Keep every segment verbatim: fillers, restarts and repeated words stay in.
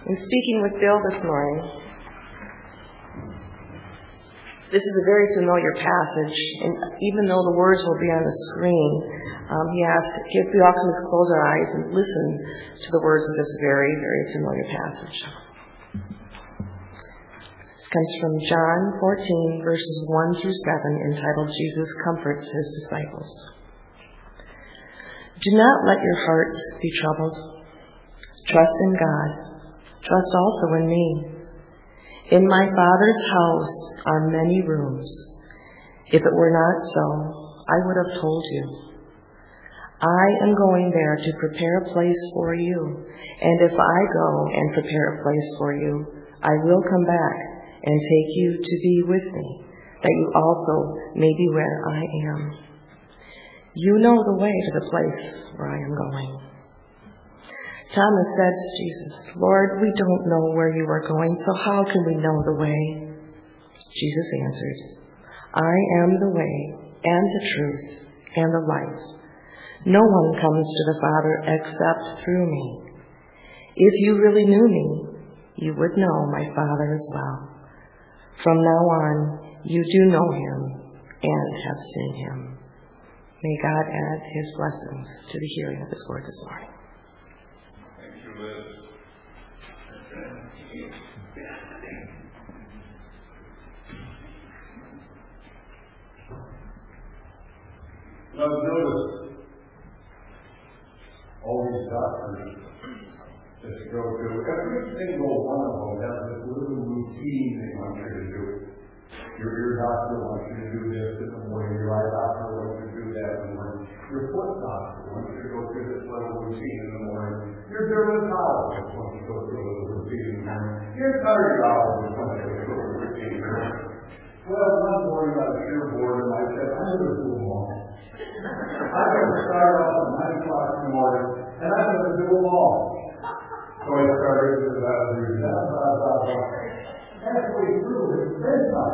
In speaking with Bill this morning, this is a very familiar passage, and even though the words will be on the screen, um, he asked if we all can just close our eyes and listen to the words of this very, very familiar passage. It comes from John fourteen, verses one through seven, entitled Jesus Comforts His Disciples. Do not let your hearts be troubled. Trust in God. Trust also in me. In my Father's house are many rooms. If it were not so, I would have told you. I am going there to prepare a place for you. And if I go and prepare a place for you, I will come back and take you to be with me, that you also may be where I am. You know the way to the place where I am going. Thomas said to Jesus, Lord, we don't know where you are going, so how can we know the way? Jesus answered, I am the way and the truth and the life. No one comes to the Father except through me. If you really knew me, you would know my Father as well. From now on, you do know him and have seen him. May God add his blessings to the hearing of his word this morning. Now notice all these doctors that you go to, every single one of them has this little routine they want you to do. Your ear doctor wants you to do this in the morning, your eye doctor wants you to do that in the morning, your foot doctor wants you to go through this little routine in the morning, your dermatologist wants you to go through a little routine in the morning, your cardiologist wants you to go through a routine in the morning. Well, one morning I was here bored and I said, I'm going to do them all. I'm going to start off at nine o'clock in the morning, and I'm going to do them all. So I started with about three, blah, blah, blah, blah. Halfway through, it's bedtime.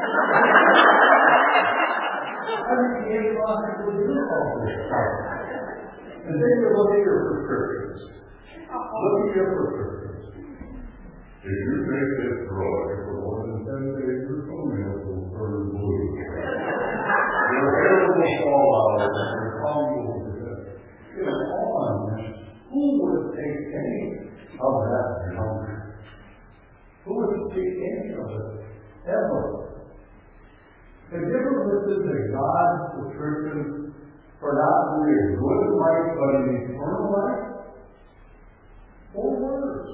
I reached eight o'clock and we do all this stuff. And then you look at your prescriptions. Look at your prescriptions. If you take this drug for more than ten days, your toenails will turn blue. Your hair will fall out and your tongue will be dead. You know, on, who would take any of that junk? Who would take any of it ever? Have you ever listened to God's prescription for not only a good life but an eternal life? Four words.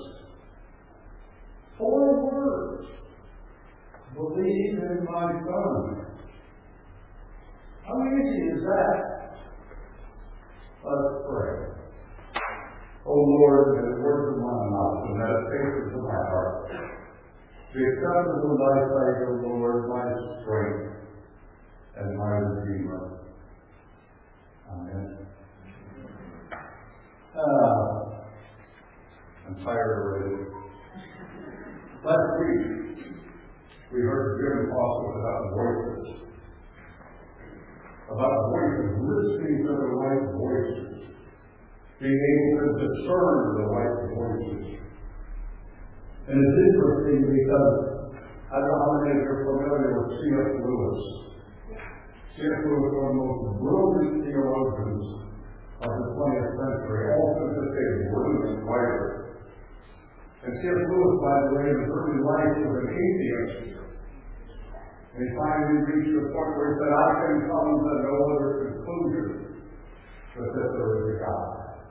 Four words. Believe in my Son. How easy is that? Let's pray. O Lord, may the words of my mouth and meditations of my heart be acceptable in thy sight, O Lord, my strength and my Redeemer. Amen. Uh, I'm tired already. Last week, we heard Jim talk about voices. About voices, listening to the right voices. Being able to discern the right voices. And it's interesting because I don't know how many of you are familiar with C S Lewis. C S Lewis was one of the most brilliant theologians of the twentieth century, also just a brilliant writer. And C S Lewis, by the way, in his early life was an atheist. And he finally reached the point where he said, I can come to no other conclusion but that there is a God.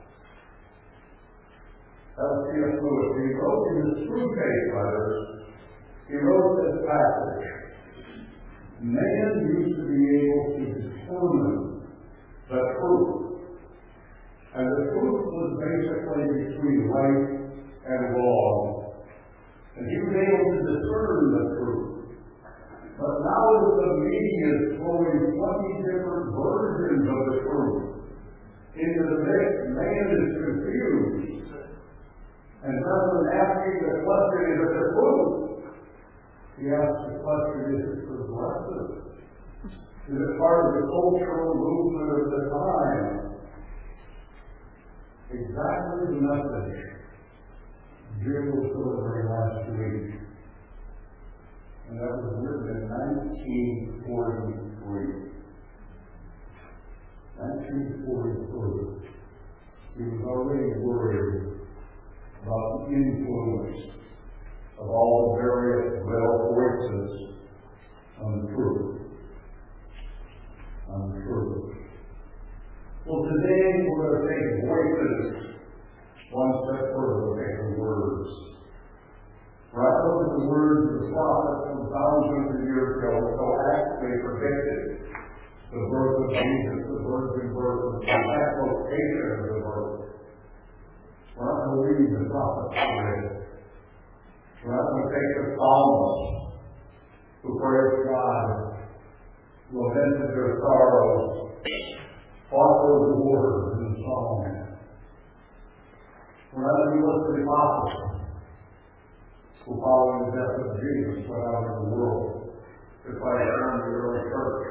That was C S Lewis. He wrote in his Screwtape letters, he wrote this passage. Man used to be able to determine the truth. And the truth was basically between right and wrong. And he was able to discern the truth. But now that the media is throwing twenty different versions of the truth into the mix, man is confused. And rather than asking the question, is it the truth? He asks the question, is it progressive? Is it part of the cultural movement of the time? Exactly the message Jim was delivering last week. And that was written in nineteen forty-three. nineteen forty-three. He was already worried about the influence of all the various rebel voices on the truth. On the truth. Well, today we're going to take voices one step further, we'll take the words. When I look at the words of the prophets from thousands of years ago, so accurately predicted the birth of Jesus, the virgin birth, the exact location of the birth. We're not going to read the prophets today. We're not going to take the psalmists who praised God, lamented their sorrows, fought those words in song. We're not going to listen to the apostles who, following the death of Jesus, went out in the world to fight around the early church.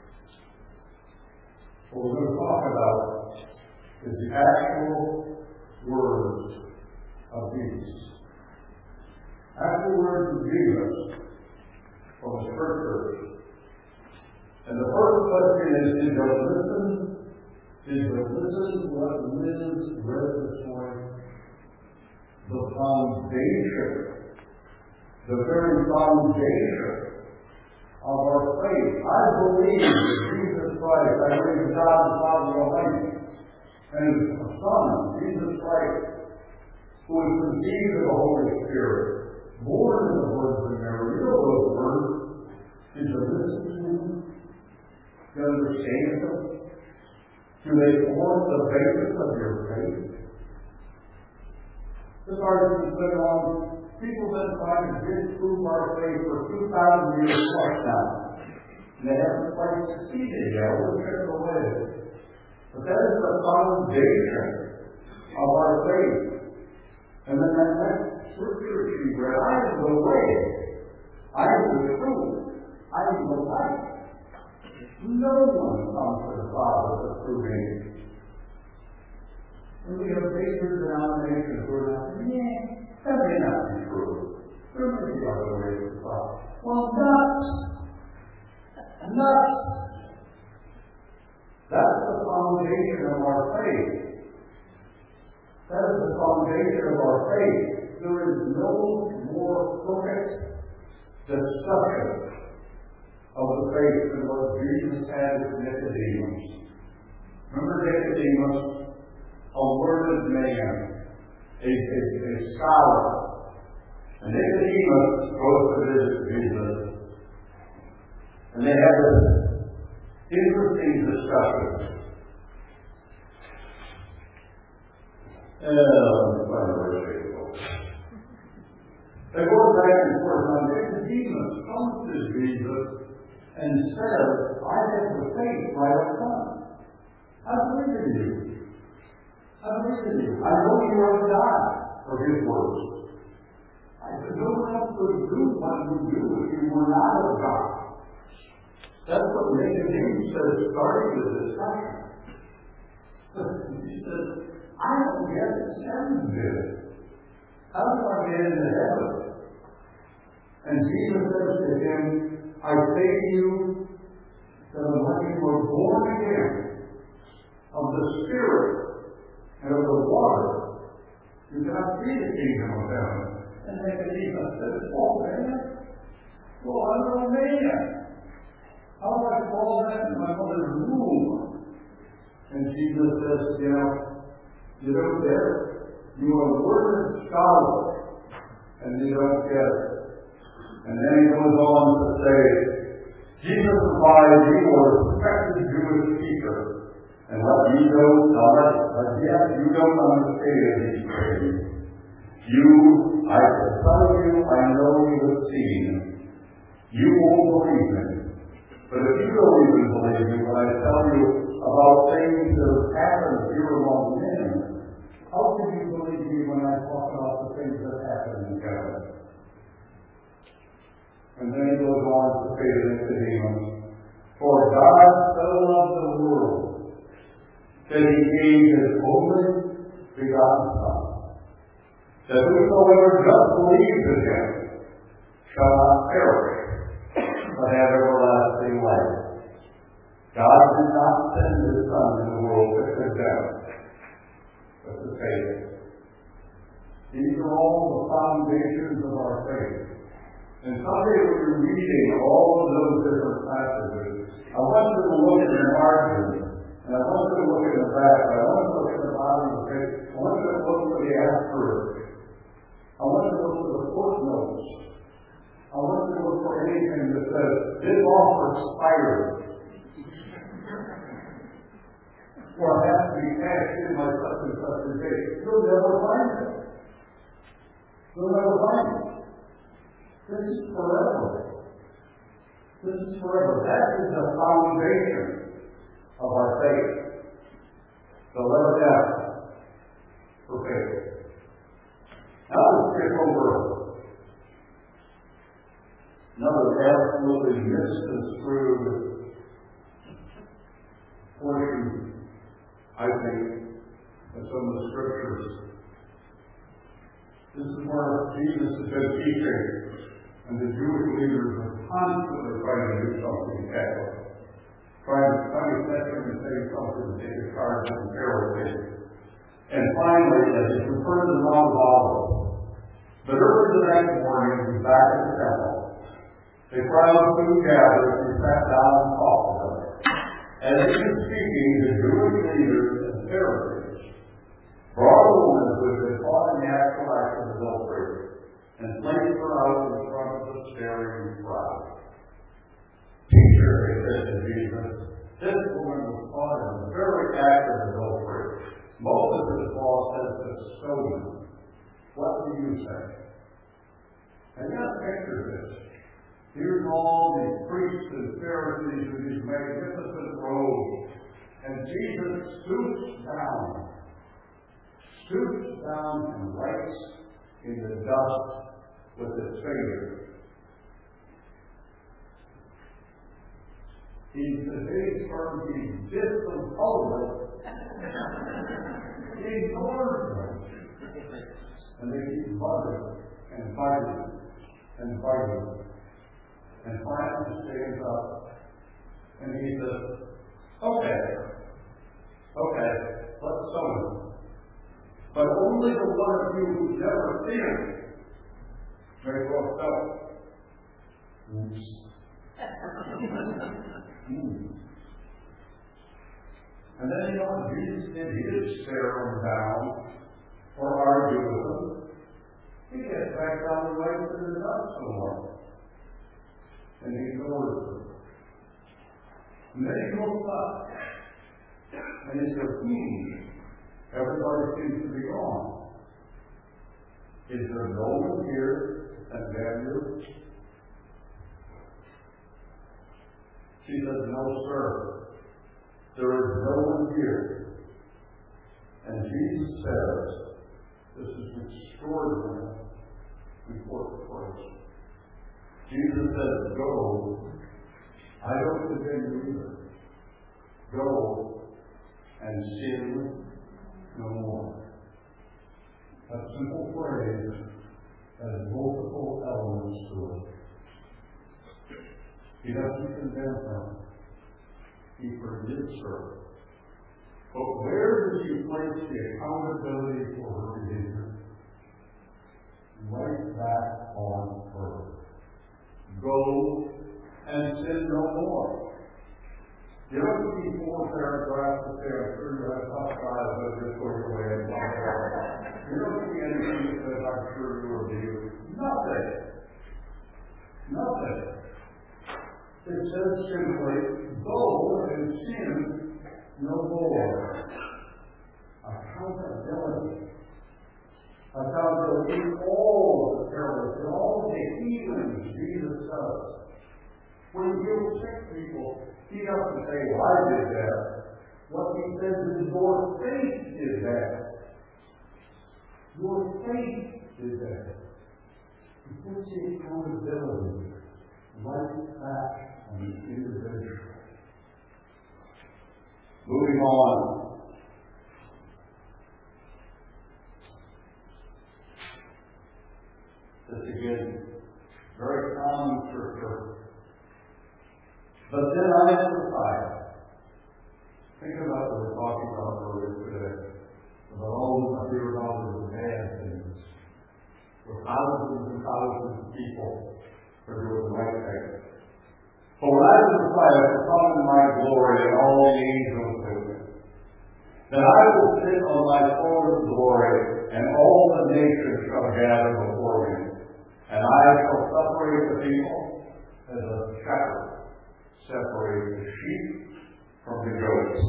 What we're going to talk about is the actual words of Jesus. Actual words of Jesus from the Scriptures. And the first question is, did you listen? Did you listen to what Liz read this morning? The foundation, the very foundation of our faith. I believe that Jesus Christ, I believe in God the Father Almighty, and His Son, Jesus Christ, who was conceived of the Holy Spirit, born in the Virgin Mary. You know those words. Did you listen to them? Do you understand them? Do they form the basis of your faith? This argument's been on. People have been trying to disprove our faith for two thousand years plus now. And they haven't quite succeeded yet. We're chipping away. But that is the foundation of our faith. And then that next scripture she read, I am the way, I am the truth, I am the light. No one comes to the Father but through me. And we have major denominations who are not saying, yeah, that may not be true. There may be other ways to talk. Well, nuts. Nuts. That's the foundation of our faith. That is the foundation of our faith. There is no more perfect discussion of the faith than what Jesus had with Nicodemus. Remember Nicodemus? A learned man, a, a, a scholar. And Nicodemus goes to visit Jesus. And they have this interesting discussion. Uh, by the way, they go back and forth. Now Nicodemus comes to Jesus and says, I have the faith right up front. I believe in you. I believe in you. I know you are God, for His words. I said, no one else would do what you do if you were not of God. That's what Nicodemus says, starting the discussion. He says, I don't get it. Heaven did it. How do I get into heaven? And Jesus says to him, I say to you that unless you are born again of the Spirit and of the water, you cannot see the kingdom of heaven. And Nicodemus says, oh man, well, I'm a man. How do I fall that in my mother's womb? And Jesus says, you know, you don't get it. You are a learned scholar, and you don't get it. And then he goes on to say, Jesus replied, you are a respected Jewish teacher, and what you don't know, but yet you don't understand these things. You, I will tell you, I know you have seen. You won't believe me. But if you don't even believe me when I tell you about things that have happened here among men, how can you believe me when I talk about the things that happen in heaven? And then he goes on to say to Nicodemus, for God so loved the world that He gave His only begotten Son, that whosoever does believe in him shall not perish, but have everlasting life. God did not send his Son in the world to condemn, but to save it. These are all the foundations of our faith. And someday when you're reading all of those different passages, I want you to look at the margins, and I want you to look at the back, and I want you to look at the bottom of the page, I want you to look for the asterisk, I want you to look for the footnotes, I want you to look for anything that says, this offer expired, or it has to be cashed in by such and such a date. You'll never find it. You'll never find it. This is forever. This is forever. That is the foundation of our faith. The letter F for faith. Now let's skip over another absolutely misconstrued portion, I think, of some of the scriptures. This is where Jesus has been teaching, and the Jewish leaders are constantly trying to do something Catholic, trying to trying to set him and say something to take a charge of the Pharisees. And finally, as he returned to the Mount of Olives, but early the next morning, he was back at the temple. The crowd soon gathered, and he sat down and talked to them. As he was speaking, the Jewish leaders and Pharisees brought a woman who had been caught in the actual act of adultery and placed her out in front of the staring crowd. Teacher, they said to Jesus, this woman was caught in the very act of adultery. Moses' law says to stone her. What do you say? And you got to picture this. Here's all these priests and Pharisees with these magnificent robes. And Jesus stoops down. Stoops down and writes in the dust with his finger. In today's terms, he discomposed. He ignores them. And they keep buzzing and fighting and fighting. And finally stands up and he says, okay, okay, let's stone him. But only the one of you who's never sinned may go stone. Oops. mm. And then, you know, Jesus did, he didn't stare him down or argue with him. He gets back down the way to the dust some more. And he ignores them. And then he looks up. And he says, hmm, everybody seems to be gone. Is there no one here to condemn you? She says, no, sir. There is no one here. And Jesus says, this is an extraordinary important place. Jesus says, go. I don't condemn you either. Go and sin no more. A simple phrase has multiple elements to it. He doesn't condemn her. He forgives her. But where does he place the accountability for her behavior? Right back on her. Go and sin no more. You don't see four paragraphs that say, I'm sure you have tough trials, but just go your way and blah, blah, blah. You don't see anything that says, I'm sure you will be. Nothing. Nothing. It says simply, go and sin no more. Accountability. Accountability in all the parables, in all the healings Jesus does. When he heals sick people, he doesn't say, well, I did that. What he says is, your faith did that. Your faith did that. He puts the accountability right back on the individual. Moving on. But then I am the fire. Think about what we're talking about earlier today. About all of my dear brothers and bad things. Where thousands and thousands of people are doing the right thing. But when I was the fire, the come in my glory and all the angels with me. Then I will sit on my throne of glory, and all the nations shall gather before me. And I shall separate the people as a shepherd separates the sheep from the goats.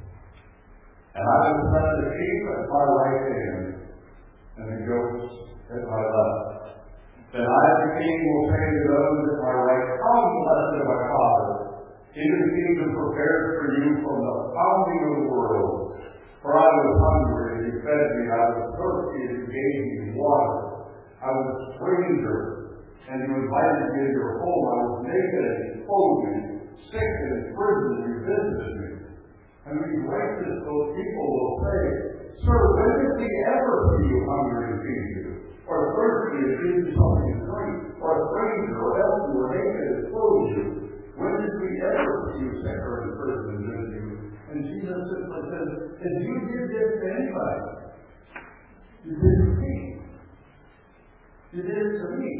And I will set the sheep at my right hand, and the goats at my left. Then I, the King, will say to those at my right, Come, blessed of my Father, into the kingdom prepared for you from the founding of the world. For I was hungry, and you fed me. I was thirsty, and you gave me water. I was a stranger, and you invited me into your home. I was naked, and you clothed me. Sick and in prison, and you visited me. And when you write this, those people will say, Sir, when did we ever see you hungry and feed you? Or thirsty and give you something to drink? Or a stranger, or else you were naked and clothed you? When did we ever see you sick or in prison and visit you? And Jesus simply says, if you did this to anybody, you did it to me. You did it to me.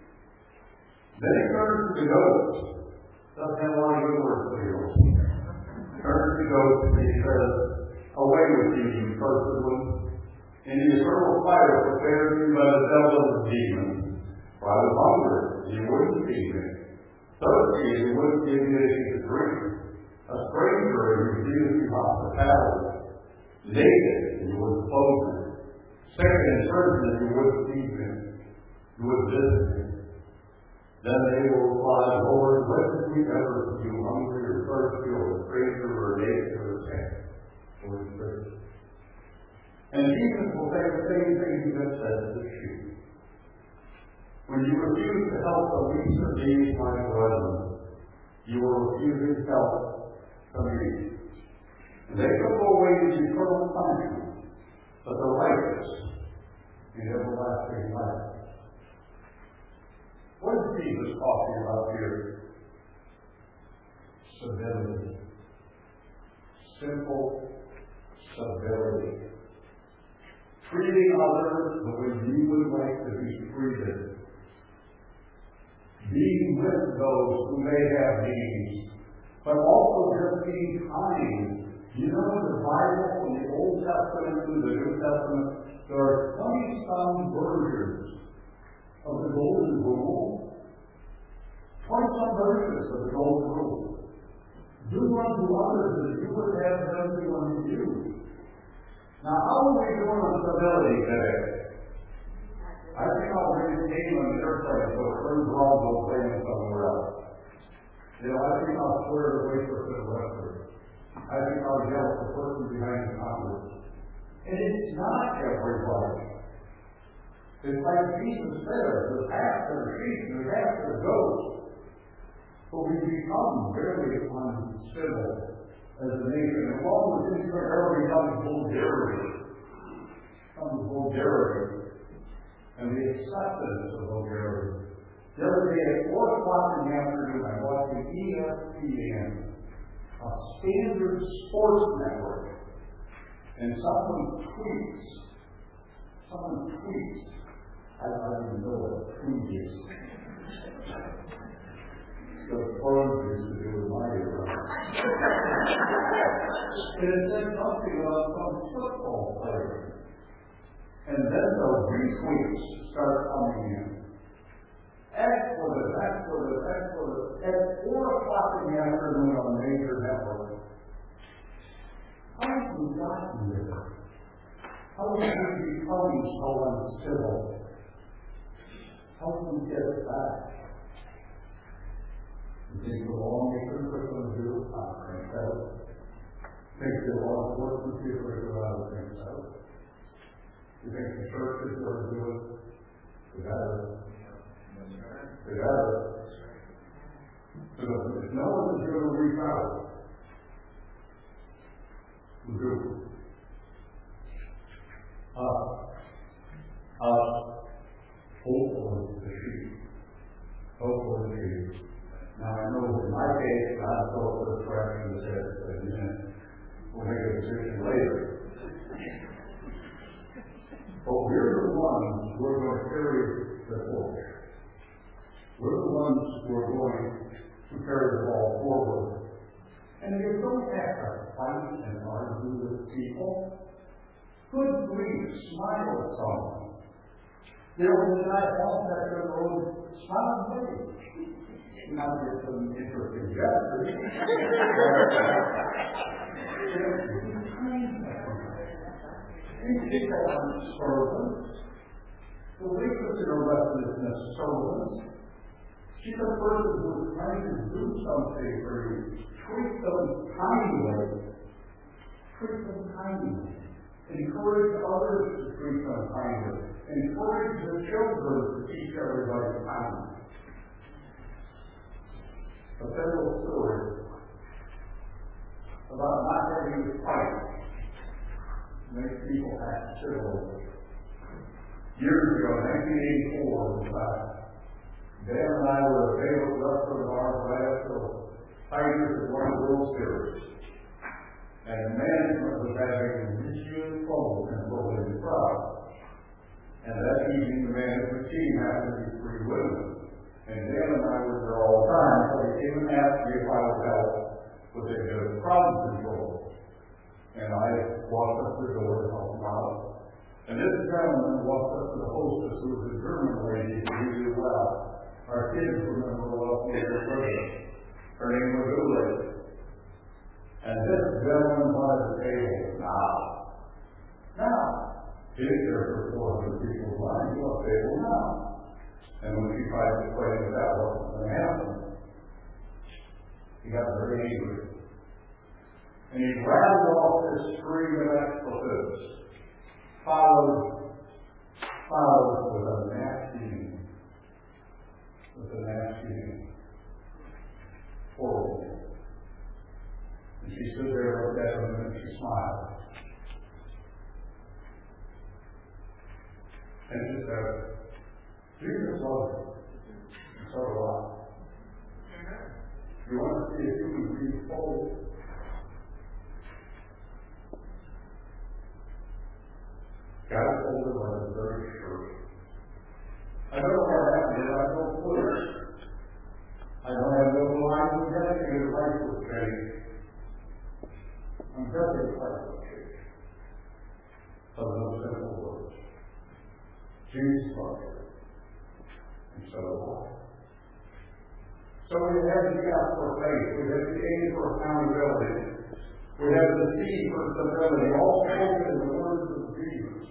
Then he turns to the goats. Doesn't have a lot of good words for you. Turns to the goats and he says, away with you, you cursed ones. In the eternal fire prepared you by the devil and the demons. For I was hungry, and you wouldn't feed me. Thirsty, and you wouldn't give me anything to drink. A stranger, and you refused me hospitality. Naked, and you wouldn't clothe me. Sick and in prison, and you wouldn't feed me. You wouldn't visit me. Then they will reply, Lord, when did we ever see you hungry or thirsty or a stranger or naked or sick or in prison? And Jesus will say the same thing he just said to the sheep. When you refuse to help the least of these, my brethren, you are refusing help to me. And they shall go away to eternal punishment, but the righteous in everlasting life. What is Jesus talking about here? Civility. Simple civility. Treating others the way you would like to be treated. Being with those who may have needs, but also just being kind. You know, in the Bible, from the Old Testament to the New Testament, there are twenty-some versions of the Golden Rule. twenty-some versions of the Golden Rule. Do unto others as you would have them do unto you. Now, how are we doing on civility today? I think I'll bring a game on the airplane so it turns around and go playing somewhere else. You know, I think I'll swear the waitress at a restaurant. I think I'll yell at the person behind the counter. And it's not everybody. It's like Jesus said, there's half that are sheep and there's half that are goats. But we become very uncivil as a nation. And along with this, there comes vulgarity. Comes vulgarity. And the acceptance of vulgarity. The other day at four o'clock in the afternoon, I watched the E S P N, a standard sports network. And someone tweets. Someone tweets. I don't even know what a tweet is. The phone used to do with my era. And it said something about some football player. And then the retweets start coming in. Excellent, excellent, excellent. At four o'clock in the afternoon on a major network. How have we gotten there? How have we become so uncivil? How can we get it back? You think the lawmakers are going to do it? I think so. Think the law enforcement people are going to think so. You think the church is going to do it? Together. Together. So if no one is going to reach out, who do it? Us. Us. Hopefully the sheep. Hopefully the sheep. Now I know in my case, case, I thought the correction and said, we'll make a decision later. But we're the ones who are going to carry the torch. We're the ones who are going to carry the ball forward. And you don't have to fight and argue with people. Good grief, smile at someone. There was a guy off that road, smile and wave. Now get some interesting gestures. These people aren't servants. The weakness in a restlessness servants. She's a person who is trying to do something for you. Treat them kindly. Treat them kindly. Encourage others to treat them kindly. Encourage the children to teach everybody kindly. A simple story about not having to fight makes people act civil. Years ago, nineteen eighty-four, in fact, Dan and I were a favorite wrestler of ours right up till Tigers had won the World Series. And management was having huge trouble controlling the crowd. And that evening, the management team happened to be three women. And Dan and I were there all the time, so he came and asked me if I would help with a bit of crowd control. And I walked up to the door to help him out. And this gentleman walked up to the hostess, who was a German lady who knew really well. Our kids remember well from their birthday. Her name was Ule. And this gentleman wanted the table now. Now. He didn't care for four hundred people's mind. He wanted the table now. And when she tried to explain that that wasn't going to happen, he got very angry. And he rattled off this string of expletives, followed, followed with a nasty, with a nasty, horrible. And she stood there, looked at him, and she smiled. And she said, Jesus loves you. And so do I. You want to see a human being holy? God told her by the very church. I don't know what happened. I have no clue. I don't have no line of dedicated life with faith. I'm dedicated life with faith. Of those simple words. Jesus loves you. And so do I. So we have the gap for faith. We have the aim for accountability. We have the C for stability. All spoken in the words of Jesus.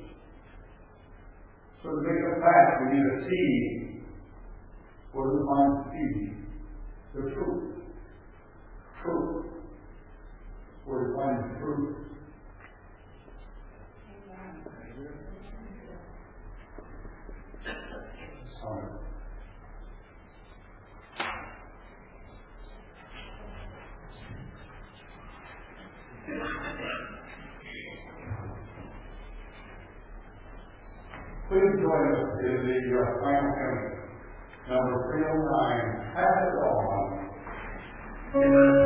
So to make a fact, we need a C. Where do we find C? The truth. Truth. Where do we find the truth? Sorry. Please join us in the uh, final hymn, number three oh nine, Pass It On.